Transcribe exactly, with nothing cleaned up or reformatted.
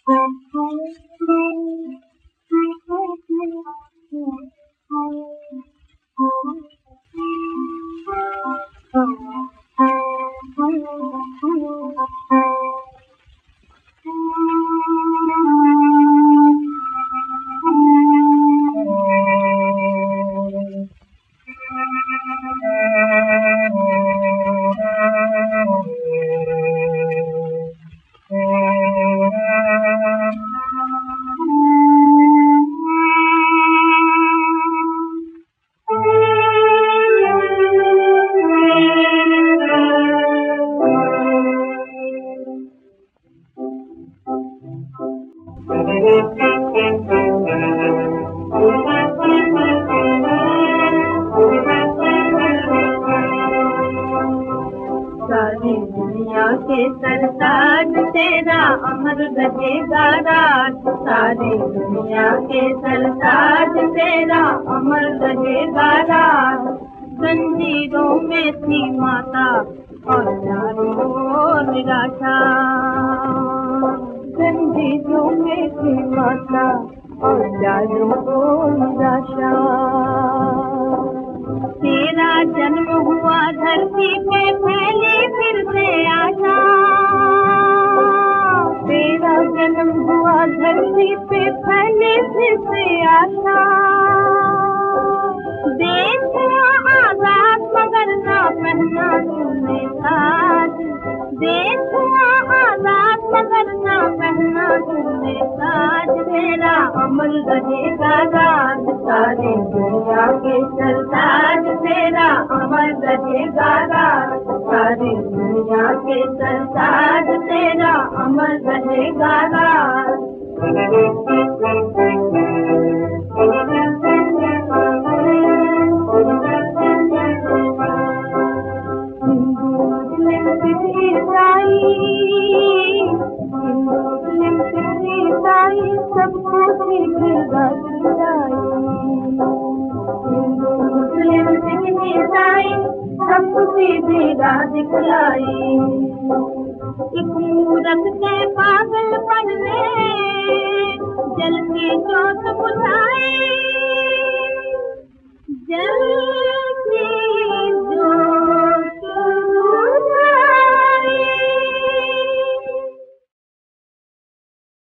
सारी दुनिया के सरताज तेरा अमर रहेगा राज। सारी दुनिया के सरताज तेरा अमर रहेगा राज। जंजीरों में थी माता और चारों ओर निराशा। जंजीरों में थी माता और चारों ओर निराशा। तेरा जन्म हुआ धरती पे फैली फिर से आशा। तेरा जन्म हुआ धरती पे फैली फिर से आशा। देश हुआ आजाद मगर ना पहना तूने ताज। देश हुआ आजाद मगर ना पहना तूने ताज। तेरा अमर रहेगा राज। सारी दुनिया के सरताज तेरा अमर रहेगा राज। सारी दुनिया के सरताज तेरा अमर रहेगा राज। हिंदू मुस्लिम सिख ईसाई, हिंदू मुस्लिम सिख ईसाई सबको सीखेगा सिखाई। हिंदू मुस्लिम सिख ईसाई सबको सीखेगा दिखलाई। एक मूरत के पागलपन में जलती जोत बुझाई।